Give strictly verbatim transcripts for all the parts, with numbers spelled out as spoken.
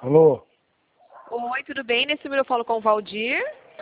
Alô? Oi, tudo bem? Nesse número eu falo com o Valdir.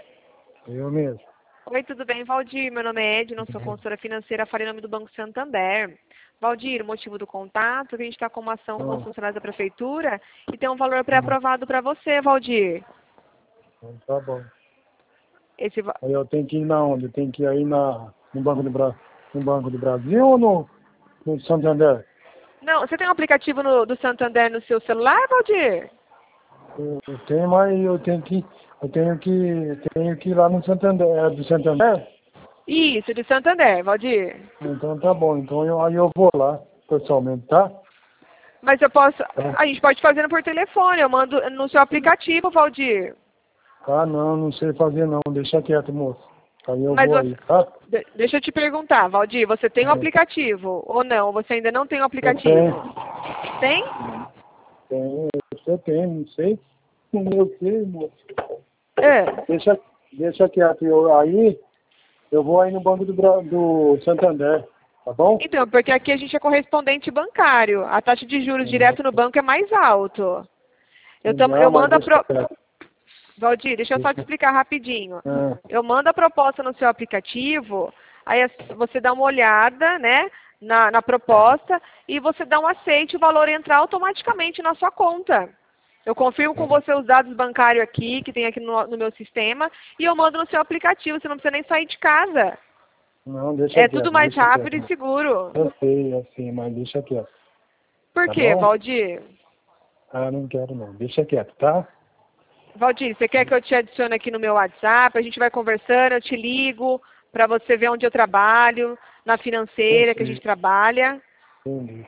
Eu mesmo. Oi, tudo bem, Valdir? Meu nome é Edna, sou consultora financeira, falei em nome do Banco Santander. Valdir, o motivo do contato, que a gente está com uma ação com os Ah, funcionários da prefeitura e tem um valor pré-aprovado para você, Valdir. então tá bom. Esse, va- Aí eu tenho que ir na onde? Eu tenho que ir aí na, no, Banco do Bra... no Banco do Brasil ou no, no Santander? Não, você tem um aplicativo no- do Santander no seu celular, Valdir? Eu, eu tenho, mas eu tenho que eu tenho que eu tenho que ir lá no Santander. É do Santander? Isso, de Santander, Valdir. Então tá bom. Então eu, aí eu vou lá pessoalmente, tá? Mas eu posso, Tá. a gente pode fazer por telefone, eu mando no seu aplicativo, Valdir. Ah, não, não sei fazer não. Deixa quieto, moço. Aí eu Mas vou você, aí, tá? de- deixa eu te perguntar, Valdir, você tem um É. aplicativo ou não? Você ainda não tem um Eu tenho. aplicativo? Tem? Tenho, eu tenho, não sei. Eu sei, moço. É. Deixa, deixa quieto. Eu, aí eu vou aí no Banco do, Bra- do Santander, tá bom? Então, porque aqui a gente é correspondente bancário. A taxa de juros direto no banco é mais alto. Eu, tam, Não, eu mas mando a deixa pro... quieto. Valdir, deixa eu só te Deixa, explicar rapidinho. ah, Eu mando a proposta no seu aplicativo, aí as- você dá uma olhada, né, na, na proposta e você dá um aceite, o valor entra automaticamente na sua conta. Eu confirmo com você os dados bancários aqui, que tem aqui no, no meu sistema, e eu mando no seu aplicativo, você não precisa nem sair de casa. não, deixa É quieto, tudo mais deixa rápido e quieto. seguro. Eu sei, eu sei, mas deixa quieto, Por tá quê, bom? Valdir? Ah, não quero não, deixa quieto, tá? Valdir, você quer que eu te adicione aqui no meu WhatsApp? A gente vai conversando, eu te ligo para você ver onde eu trabalho, na Eu financeira que a gente sei, trabalha. entendi.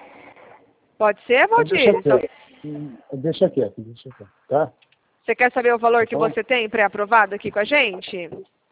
Pode ser, Então deixa Valdir? Só- quieto, Hum, deixa quieto, deixa quieto, tá? Você quer saber o valor que Então, você tem pré-aprovado aqui com a gente?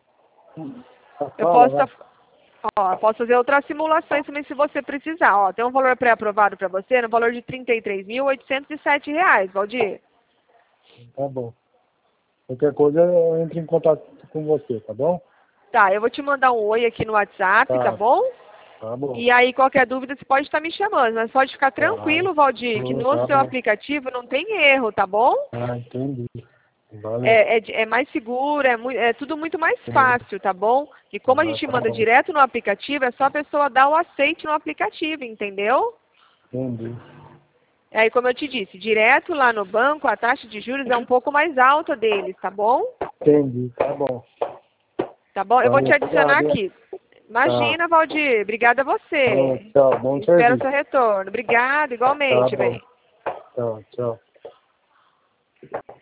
tá, Eu fala, posso, vai. ó, posso fazer outras simulações também se você precisar. Ó, tem um valor pré-aprovado para você no valor de trinta e três mil oitocentos e sete reais, Valdir. Tá bom. Qualquer coisa eu entro em contato com você, tá bom? Tá, eu vou te mandar um oi aqui no WhatsApp, tá Tá, bom? tá bom. E aí, qualquer dúvida, você pode estar me chamando. Mas pode ficar Tá, tranquilo, Valdir, que no tá seu bom. aplicativo não tem erro, tá bom? Ah, entendi. Valeu. É, é, de- é mais seguro, é, mui- é tudo muito mais fácil, tá bom? E como a Ah, gente tá manda bom. direto no aplicativo, é só a pessoa dar o aceite no aplicativo, entendeu? Entendi. Aí, como eu te disse, direto lá no banco, a taxa de juros é um pouco mais alta deles, tá bom? Entendi, tá bom. Tá bom? Eu vou te Valeu, adicionar obrigado, hein? aqui. Tá. Imagina, Valdir. Obrigada a Falou, você. tchau, bom Espero o serviço. seu retorno. Obrigada, Tá igualmente, bom. bem. Tchau, tchau.